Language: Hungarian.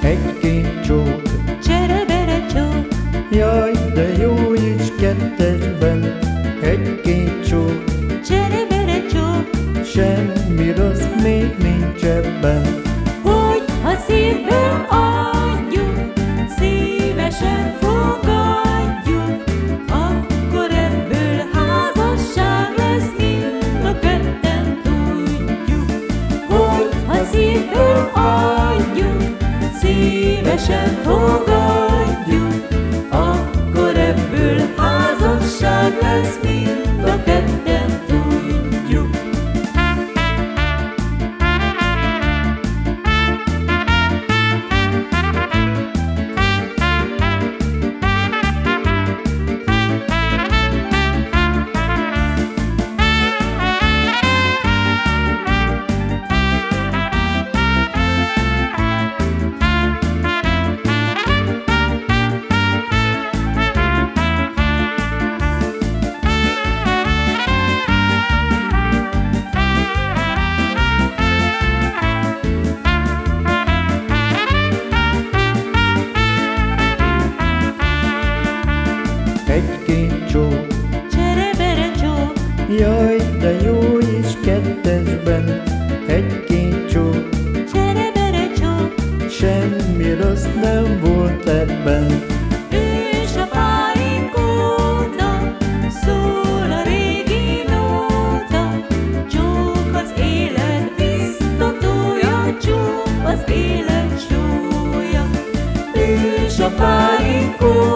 egy-két csók, Csere-bere csók, jaj, de jó is kettesben. Egy-két csók, csere-bere csók, semmi rossz még nincs ebben. hogy ha szívből adjuk, szívesen fogadjuk, akkor ebből házasság lesz, mind a ketten tudjuk. Hogy ha szívből adjuk, szívesen fogadjuk, akkor ebből házasság lesz, mind a ketten tudjuk. Egy-két csók, Csere-bere csók, jaj, de jó is kettesben. Egy-két csók, csere-bere csók, semmi rossz nem volt ebben. ősapáink óta szól a régi nóta, csók az élet biztatója, csók az élet sója. Ősapáink óta